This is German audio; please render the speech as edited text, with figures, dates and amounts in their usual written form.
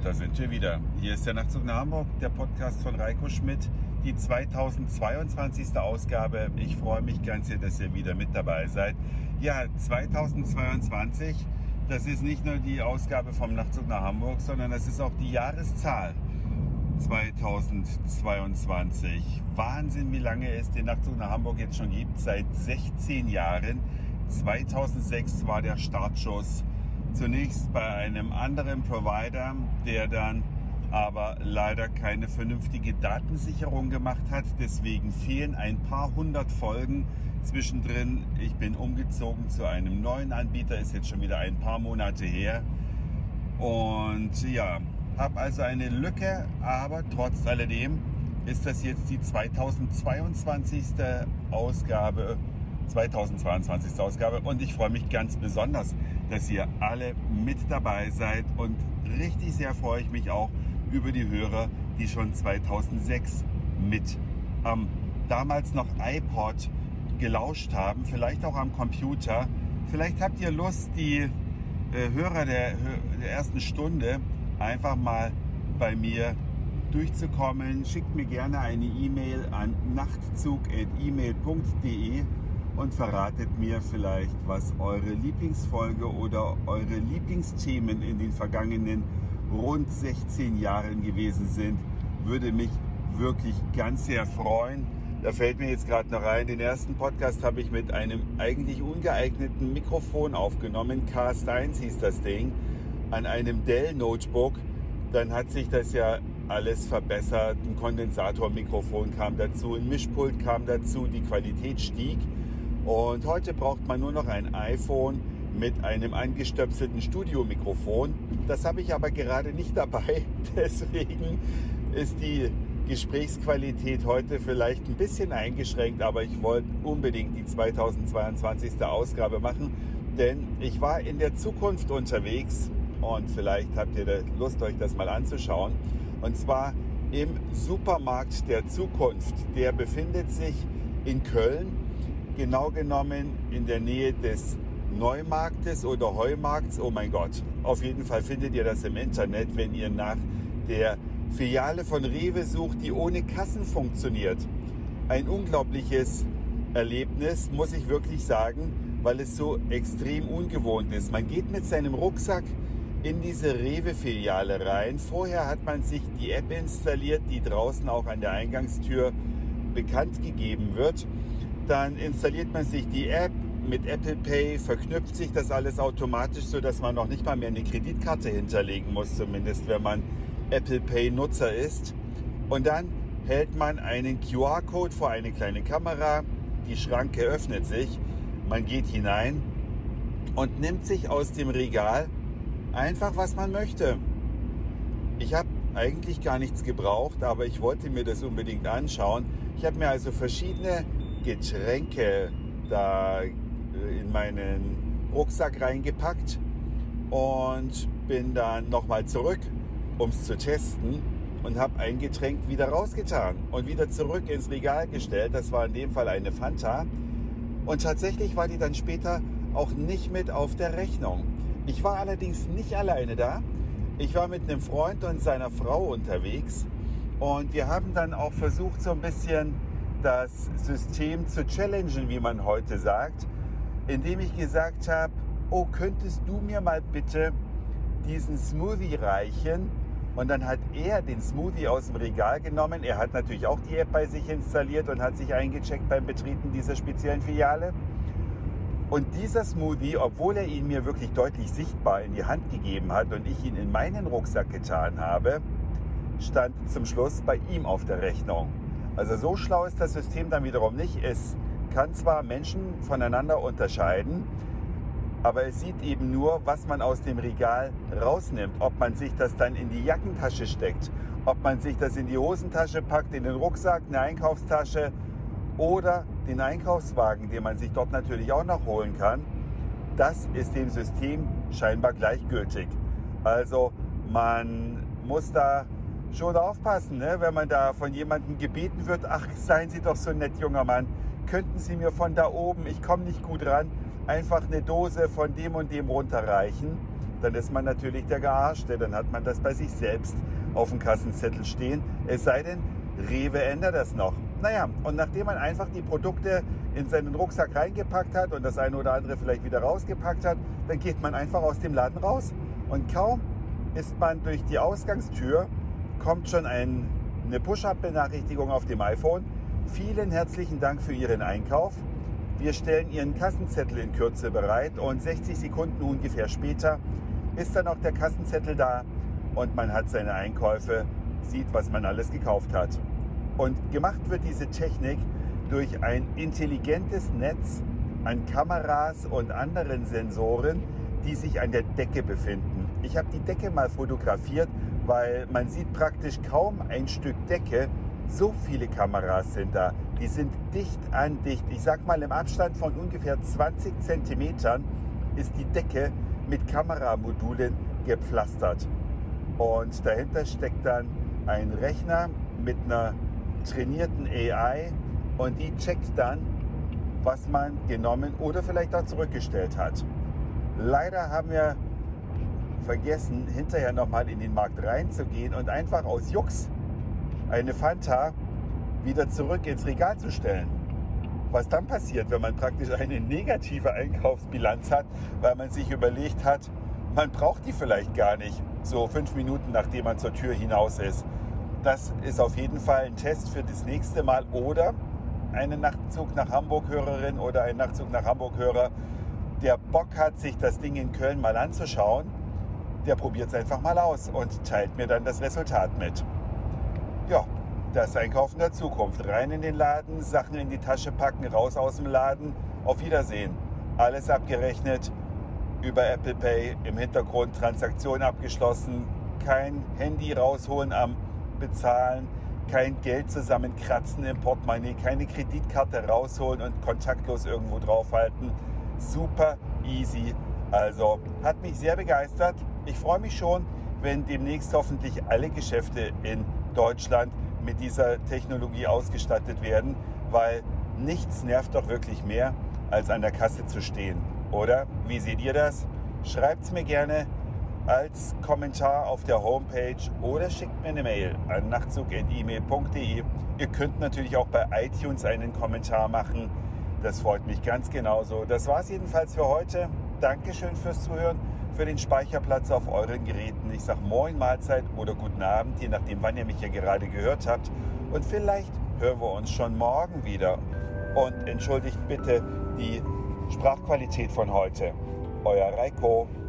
da sind wir wieder. Hier ist der Nachtzug nach Hamburg, der Podcast von Reiko Schmidt, die 2022. Ausgabe. Ich freue mich ganz sehr, dass ihr wieder mit dabei seid. Ja, 2022, das ist nicht nur die Ausgabe vom Nachtzug nach Hamburg, sondern das ist auch die Jahreszahl 2022. Wahnsinn, wie lange es den Nachtzug nach Hamburg jetzt schon gibt. Seit 16 Jahren. 2006 war der Startschuss. Zunächst bei einem anderen Provider, der dann aber leider keine vernünftige Datensicherung gemacht hat. Deswegen fehlen ein paar hundert Folgen zwischendrin. Ich bin umgezogen zu einem neuen Anbieter, ist jetzt schon wieder ein paar Monate her. Und ja, habe also eine Lücke, aber trotz alledem ist das jetzt die 2022. Ausgabe. Und ich freue mich ganz besonders, dass ihr alle mit dabei seid, und richtig sehr freue ich mich auch über die Hörer, die schon 2006 mit am damals noch iPod gelauscht haben, vielleicht auch am Computer. Vielleicht habt ihr Lust, die Hörer der ersten Stunde einfach mal bei mir durchzukommen. Schickt mir gerne eine E-Mail an nachtzug@email.de und verratet mir vielleicht, was eure Lieblingsfolge oder eure Lieblingsthemen in den vergangenen rund 16 Jahren gewesen sind. Würde mich wirklich ganz sehr freuen. Da fällt mir jetzt gerade noch ein, den ersten Podcast habe ich mit einem eigentlich ungeeigneten Mikrofon aufgenommen. Cast 1 hieß das Ding, an einem Dell Notebook. Dann hat sich das ja alles verbessert. Ein Kondensatormikrofon kam dazu, ein Mischpult kam dazu, die Qualität stieg. Und heute braucht man nur noch ein iPhone mit einem angestöpselten Studiomikrofon. Das habe ich aber gerade nicht dabei. Deswegen ist die Gesprächsqualität heute vielleicht ein bisschen eingeschränkt. Aber ich wollte unbedingt die 2022. Ausgabe machen. Denn ich war in der Zukunft unterwegs. Und vielleicht habt ihr Lust, euch das mal anzuschauen. Und zwar im Supermarkt der Zukunft. Der befindet sich in Köln. Genau genommen in der Nähe des Neumarktes oder Heumarkts. Oh mein Gott. Auf jeden Fall findet ihr das im Internet, wenn ihr nach der Filiale von Rewe sucht, die ohne Kassen funktioniert. Ein unglaubliches Erlebnis, muss ich wirklich sagen, weil es so extrem ungewohnt ist. Man geht mit seinem Rucksack in diese Rewe-Filiale rein. Vorher hat man sich die App installiert, die draußen auch an der Eingangstür bekannt gegeben wird. Dann installiert man sich die App mit Apple Pay, verknüpft sich das alles automatisch, sodass man noch nicht mal mehr eine Kreditkarte hinterlegen muss, zumindest wenn man Apple Pay Nutzer ist. Und dann hält man einen QR-Code vor eine kleine Kamera, die Schranke öffnet sich, man geht hinein und nimmt sich aus dem Regal einfach, was man möchte. Ich habe eigentlich gar nichts gebraucht, aber ich wollte mir das unbedingt anschauen. Ich habe mir also verschiedene Getränke da in meinen Rucksack reingepackt und bin dann nochmal zurück, um es zu testen, und habe ein Getränk wieder rausgetan und wieder zurück ins Regal gestellt. Das war in dem Fall eine Fanta, und tatsächlich war die dann später auch nicht mit auf der Rechnung. Ich war allerdings nicht alleine da. Ich war mit einem Freund und seiner Frau unterwegs, und wir haben dann auch versucht, so ein bisschen das System zu challengen, wie man heute sagt, indem ich gesagt habe, oh, könntest du mir mal bitte diesen Smoothie reichen? Und dann hat er den Smoothie aus dem Regal genommen. Er hat natürlich auch die App bei sich installiert und hat sich eingecheckt beim Betreten dieser speziellen Filiale. Und dieser Smoothie, obwohl er ihn mir wirklich deutlich sichtbar in die Hand gegeben hat und ich ihn in meinen Rucksack getan habe, stand zum Schluss bei ihm auf der Rechnung. Also so schlau ist das System dann wiederum nicht. Es kann zwar Menschen voneinander unterscheiden, aber es sieht eben nur, was man aus dem Regal rausnimmt. Ob man sich das dann in die Jackentasche steckt, ob man sich das in die Hosentasche packt, in den Rucksack, eine Einkaufstasche oder den Einkaufswagen, den man sich dort natürlich auch noch holen kann. Das ist dem System scheinbar gleichgültig. Also man muss da schon aufpassen, ne? Wenn man da von jemandem gebeten wird, ach, seien Sie doch so nett, junger Mann, könnten Sie mir von da oben, ich komme nicht gut ran, einfach eine Dose von dem und dem runterreichen. dann ist man natürlich der Gearschte. Dann hat man das bei sich selbst auf dem Kassenzettel stehen. Es sei denn, Rewe ändert das noch. Naja, und nachdem man einfach die Produkte in seinen Rucksack reingepackt hat und das eine oder andere vielleicht wieder rausgepackt hat, dann geht man einfach aus dem Laden raus. Und kaum ist man durch die Ausgangstür, kommt schon eine Push-Up-Benachrichtigung auf dem iPhone. Vielen herzlichen Dank für Ihren Einkauf. Wir stellen Ihren Kassenzettel in Kürze bereit und 60 Sekunden ungefähr später ist dann auch der Kassenzettel da und man hat seine Einkäufe, sieht, was man alles gekauft hat. Und gemacht wird diese Technik durch ein intelligentes Netz an Kameras und anderen Sensoren, die sich an der Decke befinden. Ich habe die Decke mal fotografiert, weil man sieht praktisch kaum ein Stück Decke. So viele Kameras sind da. Die sind dicht an dicht. Ich sag mal, im Abstand von ungefähr 20 Zentimetern ist die Decke mit Kameramodulen gepflastert. Und dahinter steckt dann ein Rechner mit einer trainierten AI und die checkt dann, was man genommen oder vielleicht auch zurückgestellt hat. Leider haben wir vergessen, hinterher nochmal in den Markt reinzugehen und einfach aus Jux eine Fanta wieder zurück ins Regal zu stellen. Was dann passiert, wenn man praktisch eine negative Einkaufsbilanz hat, weil man sich überlegt hat, man braucht die vielleicht gar nicht, so 5 Minuten nachdem man zur Tür hinaus ist. Das ist auf jeden Fall ein Test für das nächste Mal oder eine Nachtzug nach Hamburg-Hörerin oder ein Nachtzug nach Hamburg-Hörer, der Bock hat, sich das Ding in Köln mal anzuschauen, der probiert es einfach mal aus und teilt mir dann das Resultat mit. Ja, das Einkaufen der Zukunft. Rein in den Laden, Sachen in die Tasche packen, raus aus dem Laden. Auf Wiedersehen. Alles abgerechnet über Apple Pay, im Hintergrund Transaktion abgeschlossen, kein Handy rausholen am Bezahlen, kein Geld zusammenkratzen im Portemonnaie, keine Kreditkarte rausholen und kontaktlos irgendwo draufhalten. Super easy. Also hat mich sehr begeistert. Ich freue mich schon, wenn demnächst hoffentlich alle Geschäfte in Deutschland mit dieser Technologie ausgestattet werden, weil nichts nervt doch wirklich mehr, als an der Kasse zu stehen. Oder? Wie seht ihr das? Schreibt es mir gerne als Kommentar auf der Homepage oder schickt mir eine Mail an nachtzug@email.de. Ihr könnt natürlich auch bei iTunes einen Kommentar machen. Das freut mich ganz genauso. Das war es jedenfalls für heute. Dankeschön fürs Zuhören, für den Speicherplatz auf euren Geräten. Ich sage Moin, Mahlzeit oder guten Abend, je nachdem, wann ihr mich hier gerade gehört habt. Und vielleicht hören wir uns schon morgen wieder. Und entschuldigt bitte die Sprachqualität von heute. Euer Reiko.